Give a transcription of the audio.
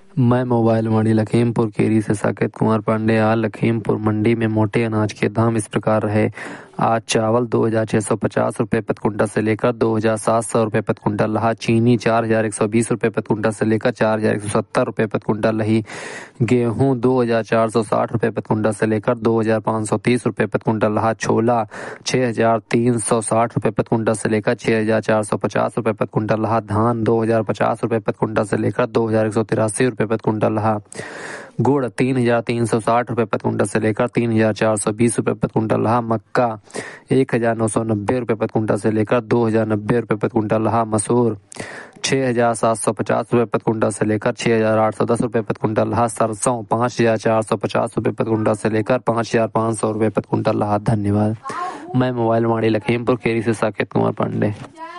मैं मोबाइल मंडी लखीमपुर खीरी से साकेत कुमार पांडे। आज लखीमपुर मंडी में मोटे अनाज के दाम इस प्रकार रहे। आज चावल 2650 रुपये प्रति कुंटल से लेकर 2700 रुपये प्रति कुंटल रहा। चीनी 4120 रुपये प्रति कुंटल से लेकर 4170 रुपये प्रति कुंटल रही। गेहूं 2460 रुपये प्रति कुंटल से लेकर 2530 रुपये प्रति कुंटल रहा। छोला 6360 रुपये प्रति कुंटल से लेकर 6450 रुपये प्रति कुंटल रहा। धान 2050 रुपये प्रति कुंटल से लेकर 2183 रुपये प्रति कुंटल रहा। गुड़ 3360 रुपये प्रति कुंटल से लेकर 3420 रुपये प्रति कुंटल रहा। मक्का 1990 रुपये प्रति कुंटल से लेकर 2090 रुपये प्रति कुंटल रहा। मसूर 6750 रुपये प्रति कुंटल से लेकर 6810 रुपये प्रति कुंटल रहा। सरसों 5450 रुपये प्रति कुंटल से लेकर 5500 रुपये प्रति कुंटल रहा। धन्यवाद। मैं मोबाइल मंडी लखीमपुर खीरी से साकेत कुमार पांडे।